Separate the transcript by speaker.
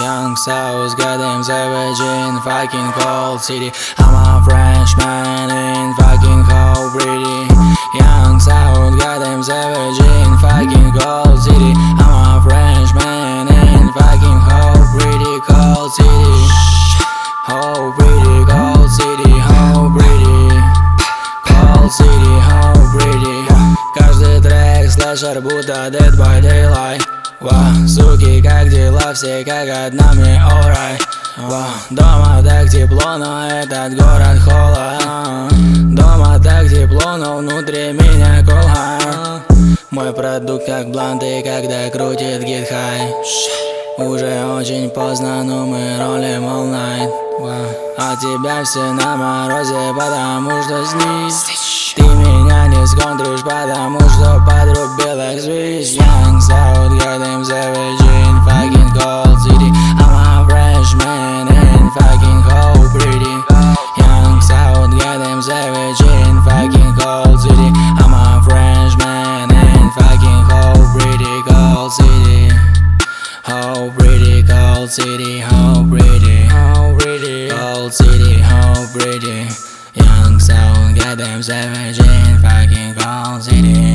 Speaker 1: Young South, goddamn savage in fucking cold city. I'm a Frenchman in fucking cold pretty. Young South, goddamn savage in fucking cold city. I'm a Frenchman in fucking cold pretty cold city. Cold pretty cold city, cold pretty cold city, cold pretty. Каждый трек слэшер, будто Dead by Daylight. Суки, как дела, все как одна, мне alright. Дома так тепло, но этот город холод. Дома так тепло, но внутри меня кола. Мой продукт как бланты, когда крутит гит-хай. Уже очень поздно, но мы ролим all night. А тебя все на морозе, потому что снизь. Ты меня не сконтришь, потому что подрубил их звезд. Young South, goddamn savage in fucking cold city. I'm a freshman in fucking cold pretty. Young South, goddamn savage in fucking cold city. I'm a freshman in fucking cold pretty cold city. How pretty cold city, how pretty, how pretty cold city, how pretty. Young South, goddamn savage in fucking cold city.